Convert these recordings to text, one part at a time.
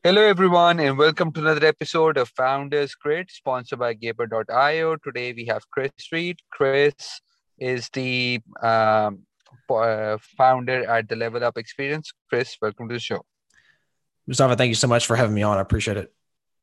Hello, everyone, and welcome to another episode of Founders Grid, sponsored by Gaper.io. Today we have Chris Reed. Chris is the founder at the Level Up Experience. Chris, welcome to the show. Mustafa, thank you so much for having me on. I appreciate it.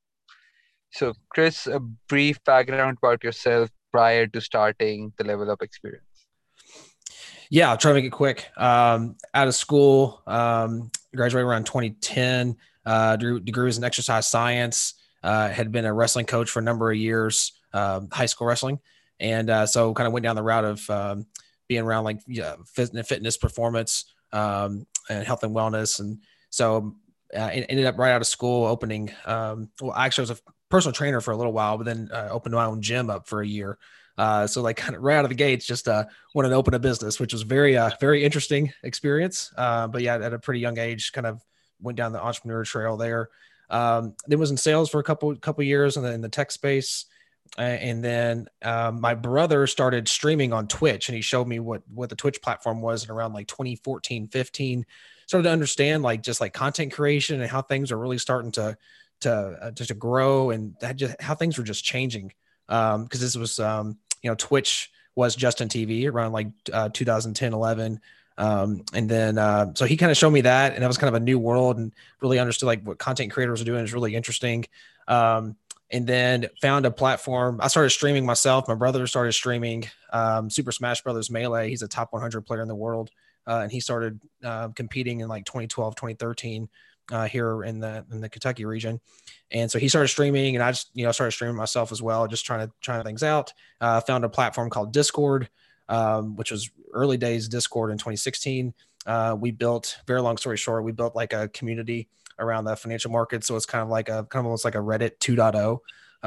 So, Chris, a brief background about yourself prior to starting the Level Up Experience. Yeah, I'll try to make it quick. Out of school, graduated around 2010, degrees in exercise science, had been a wrestling coach for a number of years, high school wrestling. And so kind of went down the route of being around like fitness performance and health and wellness. And so ended up right out of school opening, actually I was a personal trainer for a little while, but then opened my own gym up for a year. So like kind of right out of the gates, just wanted to open a business, which was very interesting experience. But yeah, at a pretty young age, kind of went down the entrepreneur trail there. Then was in sales for a couple years in the tech space. And then my brother started streaming on Twitch, and he showed me what the Twitch platform was in around like 2014, 15. Started to understand like just like content creation and how things are really starting to grow, and that just how things were just changing. Because this was Twitch was Justin TV around like 2010, 11. And then so he kind of showed me that, and that was kind of a new world, and really understood like what content creators are doing is really interesting. And then found a platform. I started streaming myself. My brother started streaming Super Smash Brothers Melee. He's a top 100 player in the world. And he started competing in like 2012, 2013 here in the Kentucky region. And so he started streaming, and I just, started streaming myself as well, just trying things out. Found a platform called Discord, which was early days Discord in 2016. We built, very long story short, we built like a community around the financial markets. So it's kind of almost like a Reddit 2.0.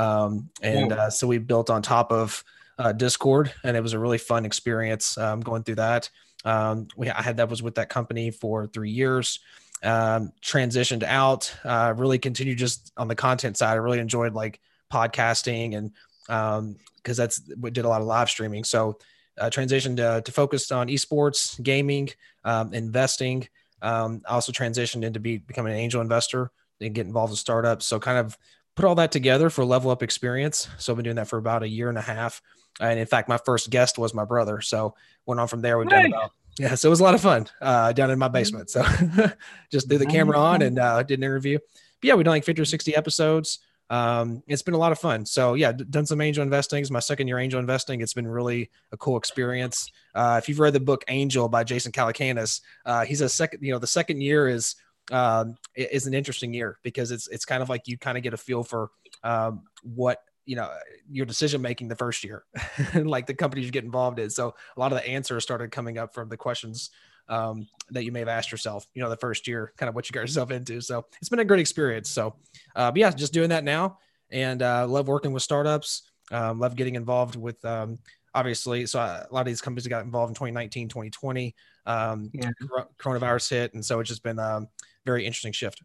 So we built on top of Discord, and it was a really fun experience going through that. I had that was with that company for 3 years. Transitioned out, really continued just on the content side. I really enjoyed like podcasting, and because we did a lot of live streaming. So transitioned to focus on esports, gaming, investing. I also transitioned into becoming an angel investor and get involved in startups. So kind of put all that together for Level Up Experience. So I've been doing that for about a year and a half. And in fact, my first guest was my brother. So went on from there. We've done about Yeah, so it was a lot of fun down in my basement. So just threw the camera on and did an interview. But yeah, we've done like 50 or 60 episodes. It's been a lot of fun. So yeah, done some angel investing. It's my second year angel investing. It's been really a cool experience. If you've read the book Angel by Jason Calacanis, he's the second year is an interesting year because it's kind of like you kind of get a feel for what your decision making the first year like the companies you get involved in. So a lot of the answers started coming up from the questions that you may have asked yourself the first year, kind of what you got yourself into. So it's been a great experience. So but yeah, just doing that now, and love working with startups. Love getting involved with obviously, so a lot of these companies got involved in 2019, 2020. Coronavirus hit, and so it's just been a very interesting shift.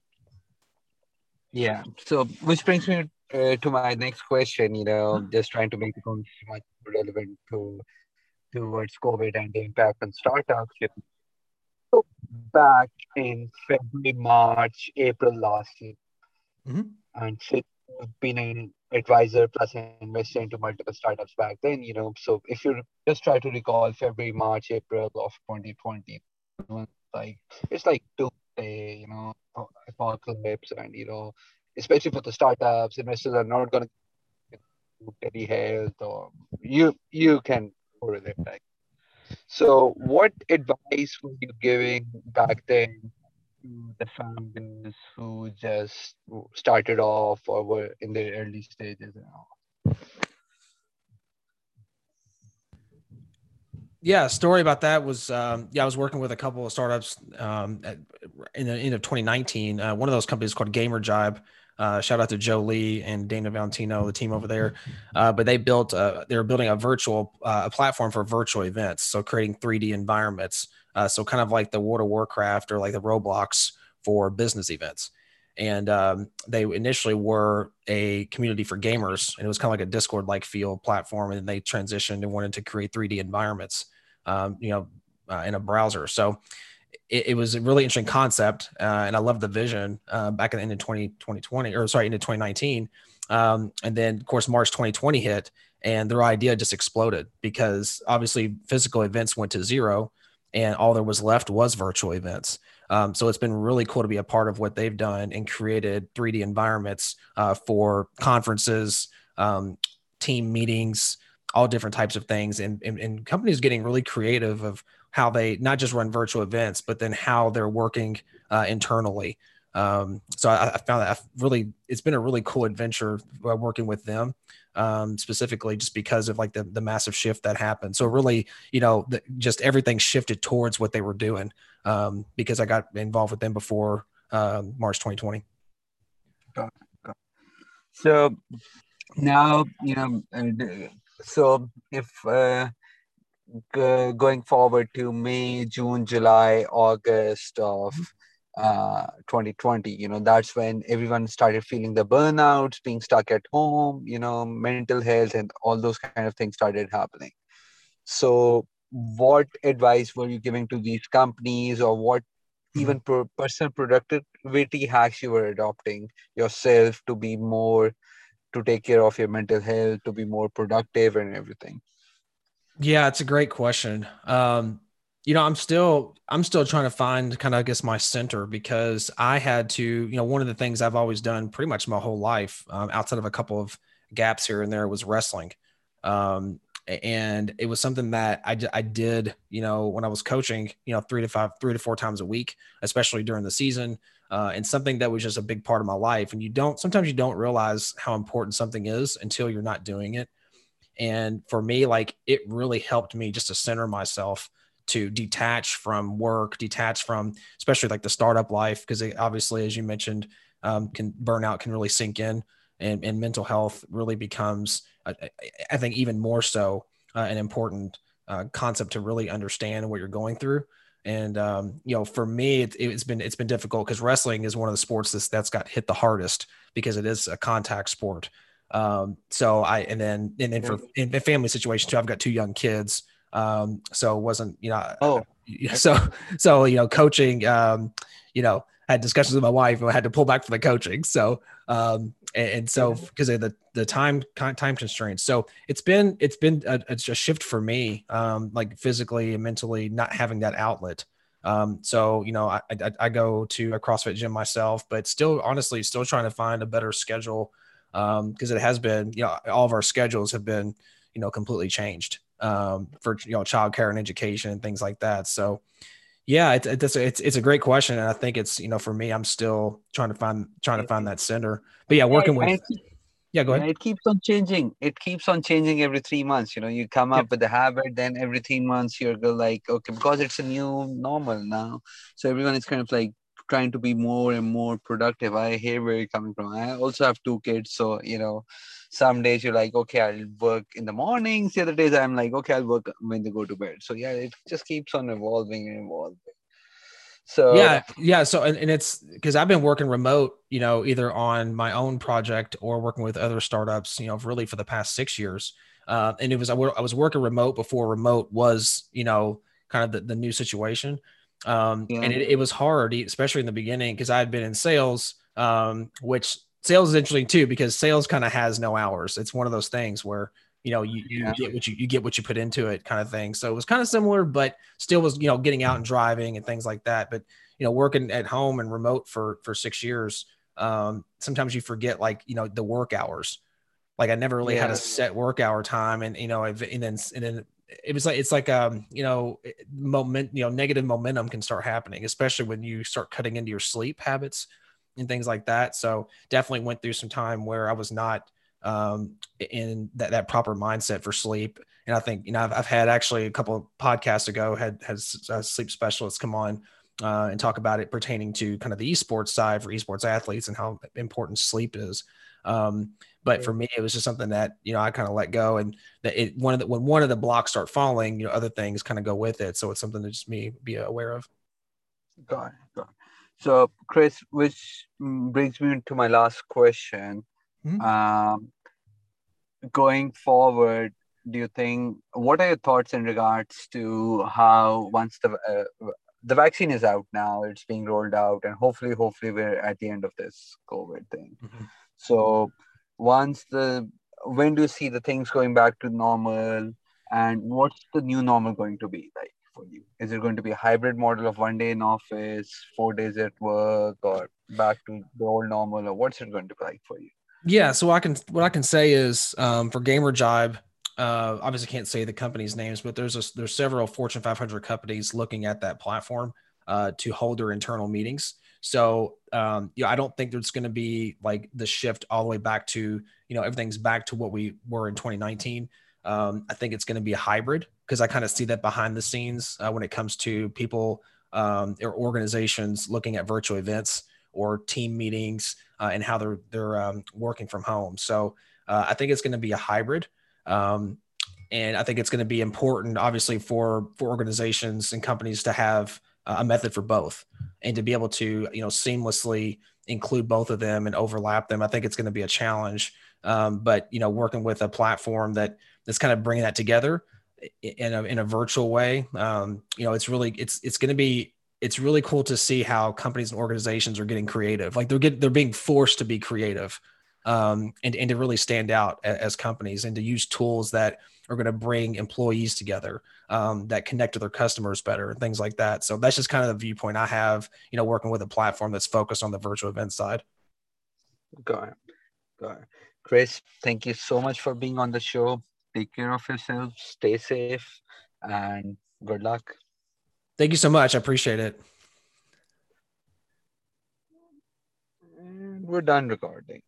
Yeah. So, which brings me to my next question. Just trying to make it much relevant towards COVID and the impact on startups. So back in February, March, April last year, Mm-hmm. and since you've been an advisor plus an investor into multiple startups back then. So if you just try to recall February, March, April of 2020, like it's like doomsday, apocalypse, and especially for the startups, investors are not going to any health, or you can correlate that. So, what advice were you giving back then to the families who just started off or were in their early stages and all? Yeah, story about that was I was working with a couple of startups in the end of 2019. One of those companies called Gamer Jibe. Shout out to Joe Lee and Dana Valentino, the team over there. But they were building a platform for virtual events, so creating 3D environments. So kind of like the World of Warcraft or like the Roblox for business events. And they initially were a community for gamers, and it was kind of like a Discord-like feel platform. And they transitioned and wanted to create 3D environments, in a browser. So it was a really interesting concept, and I loved the vision back in the end of 2020, or sorry, into 2019. And then, of course, March 2020 hit, and their idea just exploded because obviously physical events went to zero, and all there was left was virtual events. So it's been really cool to be a part of what they've done and created 3D environments for conferences, team meetings, all different types of things, and companies getting really creative of how they not just run virtual events, but then how they're working internally. So I found that it's been a really cool adventure working with them, specifically just because of like the massive shift that happened. So really, just everything shifted towards what they were doing, because I got involved with them before March 2020. Got it, got it. So now, so if going forward to May, June, July, August of 2020, that's when everyone started feeling the burnouts, being stuck at home, mental health and all those kind of things started happening. So what advice were you giving to these companies, or what even personal productivity hacks you were adopting yourself to be more, to take care of your mental health, to be more productive and everything? Yeah, it's a great question. I'm still trying to find kind of, I guess, my center, because I had to, one of the things I've always done pretty much my whole life, outside of a couple of gaps here and there, was wrestling. And it was something that I did, when I was coaching, 3 to 4 times a week, especially during the season. And something that was just a big part of my life. And sometimes you don't realize how important something is until you're not doing it. And for me, like, it really helped me just to center myself, to detach from work, detach from especially like the startup life, because obviously, as you mentioned, burnout can really sink in, and mental health really becomes, I think, even more so an important concept to really understand what you're going through. And for me, it's been difficult because wrestling is one of the sports that's got hit the hardest because it is a contact sport. So and then Yeah. for in a family situation too, I've got 2 young kids. So it wasn't, Oh, so, coaching, I had discussions with my wife and I had to pull back from the coaching. So, and so yeah. because of the time constraints. So it's been a shift for me, like physically and mentally not having that outlet. So, I go to a CrossFit gym myself, but still, honestly, still trying to find a better schedule, because it has been, all of our schedules have been, completely changed, for, childcare and education and things like that. So yeah, it's a great question. And I think it's, for me, I'm still trying to find that center, but yeah, Yeah, working with, yeah, go yeah, ahead. it keeps on changing. It keeps on changing every 3 months. You come Yep. up with a habit, then every 3 months you're like, okay, because it's a new normal now. So everyone is kind of like trying to be more and more productive. I hear where you're coming from. I also have 2 kids, so some days you're like, okay, I'll work in the mornings. The other days I'm like, okay, I'll work when they go to bed. So yeah, it just keeps on evolving and evolving. So Yeah. Yeah. So, and it's because I've been working remote, either on my own project or working with other startups, really for the past 6 years. And I was working remote before remote was, kind of the new situation. yeah, And it was hard, especially in the beginning, because I had been in sales, which sales is interesting too, because sales kind of has no hours. It's one of those things where, you yeah, get what you put into it, kind of thing. So it was kind of similar, but still was, getting out and driving and things like that. But, working at home and remote for 6 years, sometimes you forget, like, the work hours. Like, I never really had a yeah, set work hour time, and and then it was like, it's like, negative momentum can start happening, especially when you start cutting into your sleep habits and things like that. So definitely went through some time where I was not, in that proper mindset for sleep. And I think, I've had actually a couple of podcasts ago had sleep specialists come on, and talk about it pertaining to kind of the esports side for esports athletes and how important sleep is. But for me, it was just something that, I kind of let go, and that when one of the blocks start falling, other things kind of go with it. So it's something to just me be aware of. got it, got it. So Chris, which brings me to my last question. Mhm. Um, Going forward, do you think, what are your thoughts in regards to how once the vaccine is out now. It's being rolled out, and hopefully, we're at the end of this COVID thing. Mhm. So, once the when do you see the things going back to normal, and what's the new normal going to be like for you? Is it going to be a hybrid model of 1 day in office, 4 days at work, or back to the old normal, or what's it going to be like for you? Yeah, so what I can say is for Gamer Jibe, obviously can't say the company's names, but there's several Fortune 500 companies looking at that platform to hold their internal meetings. So I don't think there's going to be like the shift all the way back to everything's back to what we were in 2019. I think it's going to be a hybrid because I kind of see that behind the scenes when it comes to people or organizations looking at virtual events or team meetings and how they're working from home. So I think it's going to be a hybrid. Um, and I think it's going to be important, obviously, for organizations and companies to have a method for both and to be able to seamlessly include both of them and overlap them. I think it's going to be a challenge. But working with a platform that's kind of bringing that together in a virtual way, it's going to be it's really cool to see how companies and organizations are getting creative. Like they're being forced to be creative, and to really stand out as companies and to use tools that are going to bring employees together, that connect to their customers better and things like that. So that's just kind of the viewpoint I have, working with a platform that's focused on the virtual event side. Got it. Got it. Chris, thank you so much for being on the show. Take care of yourself, stay safe, and good luck. Thank you so much. I appreciate it. And we're done recording.